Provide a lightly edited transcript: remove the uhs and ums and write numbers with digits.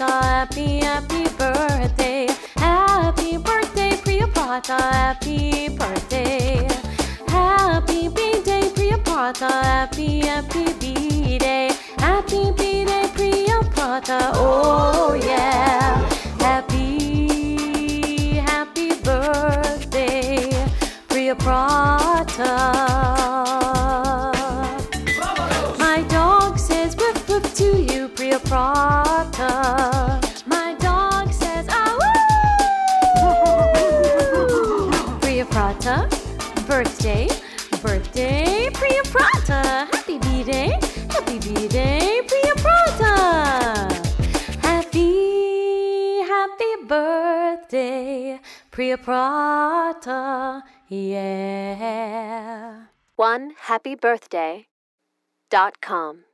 Prata, happy birthday. Happy birthday, Priya Prata, happy birthday. Happy B-Day, Priya Prata, happy B-Day. Happy B-Day, Priya Prata, oh yeah. Happy birthday, Priya Prata. My dog says woof woof to you, Priya Prata. My dog says ah woo. Priya Prata, birthday, Priya Prata. Happy B-Day, Priya Prata. Happy birthday, Priya Prata, yeah. OneHappyBirthday.com